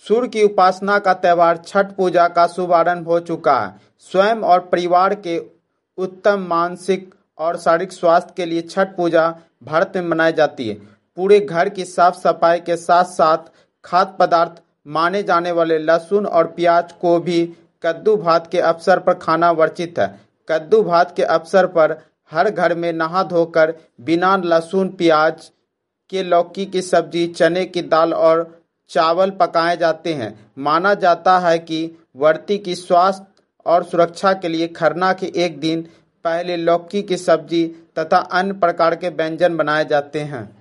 सूर्य की उपासना का त्यौहार छठ पूजा का शुभारंभ हो चुका है। स्वयं और परिवार के उत्तम मानसिक और शारीरिक स्वास्थ्य के लिए छठ पूजा भारत में मनाई जाती है। पूरे घर की साफ सफाई के साथ साथ खाद्य पदार्थ माने जाने वाले लहसुन और प्याज को भी कद्दू भात के अवसर पर खाना वर्जित है। कद्दू भात के अवसर पर हर घर में नहा धोकर बिना लहसुन प्याज के लौकी की सब्जी, चने की दाल और चावल पकाए जाते हैं। माना जाता है कि व्रती की स्वास्थ्य और सुरक्षा के लिए खरना के एक दिन पहले लौकी की सब्जी तथा अन्य प्रकार के व्यंजन बनाए जाते हैं।